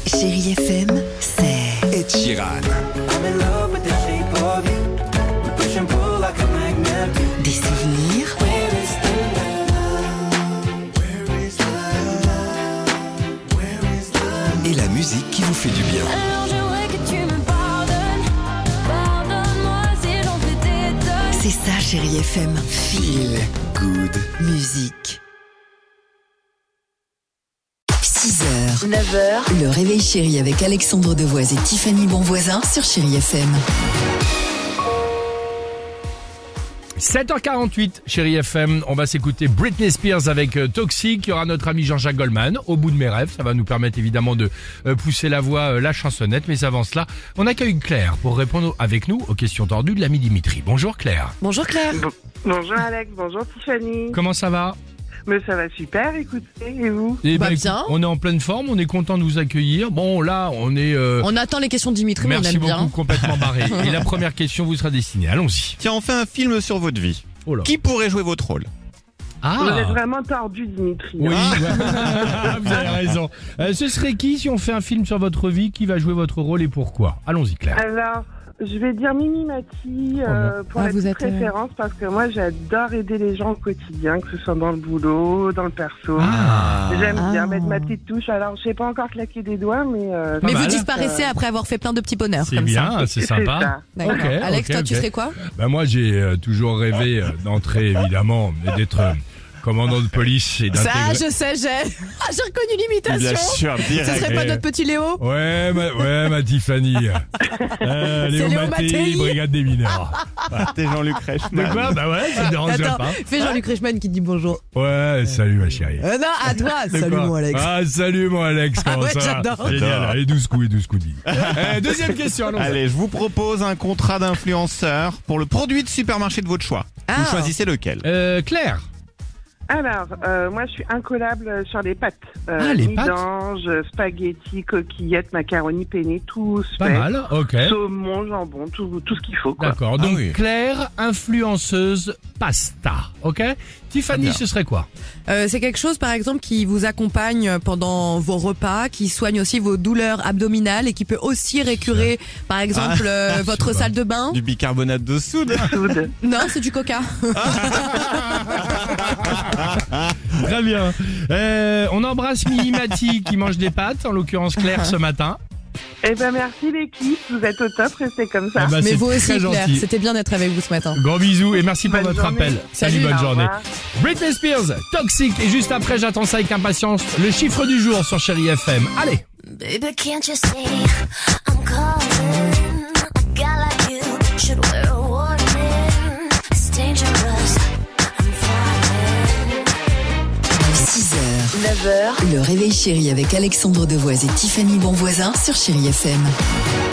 Chérie FM, c'est Ed Sheeran. des souvenirs, Et la musique qui vous fait du bien. Alors j'aimerais que tu me pardonnes. Pardonne-moi si j'en fais des tonnes. c'est ça Chérie FM. Feel good. Musique. 6h, 9h, le réveil chéri avec Alexandre Devoise et Tiffany Bonvoisin sur Chérie FM. 7h48, Chérie FM, on va s'écouter Britney Spears avec Toxic. Il y aura notre ami Jean-Jacques Goldman, Au bout de mes rêves. Ça va nous permettre évidemment de pousser la voix, la chansonnette. Mais avant cela, on accueille Claire pour répondre avec nous aux questions tordues de l'ami Dimitri. Bonjour Claire. Bonjour Claire. Bonjour Alex, bonjour Tiffany. Comment ça va? Mais ça va super, écoutez, et vous? Eh Bah, ben, bien. On est en pleine forme, on est content de vous accueillir. Bon là, on est... On attend les questions de Dimitri, mais on merci aime beaucoup, bien. complètement barré. Et la première question vous sera destinée. Allons-y. Tiens, on fait un film sur votre vie. Oh là. Qui pourrait jouer votre rôle? Vous êtes vraiment tordu, Dimitri. Oui, hein. ouais. Vous avez raison. Ce serait qui si on fait un film sur votre vie? Qui va jouer votre rôle et pourquoi? Allons-y Claire. Alors, je vais dire Mimi Mati pour Ah, la vous petite êtes, référence, parce que moi j'adore aider les gens au quotidien, que ce soit dans le boulot, dans le perso. J'aime bien mettre ma petite touche. Alors, je sais pas encore claquer des doigts, mais... Mais mal. vous disparaissez après avoir fait plein de petits bonheurs. C'est comme bien, c'est c'est sympa. ça. D'accord. Ok, Alex, ok, toi, ok. tu serais quoi? Ben moi j'ai toujours rêvé d'entrer évidemment et d'être commandant de police et Ça, d'intégrer... je sais, j'ai reconnu l'imitation. Bien sûr, Ce direct. serait pas notre petit Léo? Ouais, ma Tiffany. Léo Léo Mattei, Mattei. brigade des mineurs. T'es Jean-Luc De Reichmann. quoi? Bah ouais, ça me dérangerait Attends, pas. fais Jean-Luc Reichmann qui dit bonjour. Ouais, salut ma chérie. Non, à toi. De Salut quoi? mon Alex. Ah, salut mon Alex, comment ouais, ça va? j'adore. Génial, allez, 12 coups. Deuxième question, allons-y. Allez, je vous propose un contrat d'influenceur pour le produit de supermarché de votre choix. Ah. Vous choisissez lequel? Claire. Alors, moi je suis incollable sur les pâtes. Les pâtes. Midange, spaghettis, coquillettes, macaroni, penne, tout se Pas fait. mal, ok. Saumon, jambon, tout ce qu'il faut, quoi. D'accord, donc oui. Claire, influenceuse pasta, ok? Tiffany, bien. ce serait quoi? C'est quelque chose, par exemple, qui vous accompagne pendant vos repas, qui soigne aussi vos douleurs abdominales et qui peut aussi récurer, par exemple, votre salle de bain. Du bicarbonate de soude. Soude. Non, c'est du coca. Très bien. On embrasse Mimi Mati qui mange des pâtes, en l'occurrence Claire ce matin. Eh ben merci l'équipe, vous êtes au top, restez comme ça. Eh ben, Mais c'est vous aussi, très Claire. gentil. C'était bien d'être avec vous ce matin. Gros bisous et merci pour Bonne votre journée. appel. Salut. bonne Au journée. revoir. Britney Spears, Toxic. Et juste après, j'attends ça avec impatience. Le chiffre du jour sur Chérie FM. Allez. Baby, can't you see I'm calling? A guy like you should wear a warning. It's dangerous. I'm falling. 6h, 9h, le réveil chéri avec Alexandre Devoise et Tiffany Bonvoisin sur Chérie FM.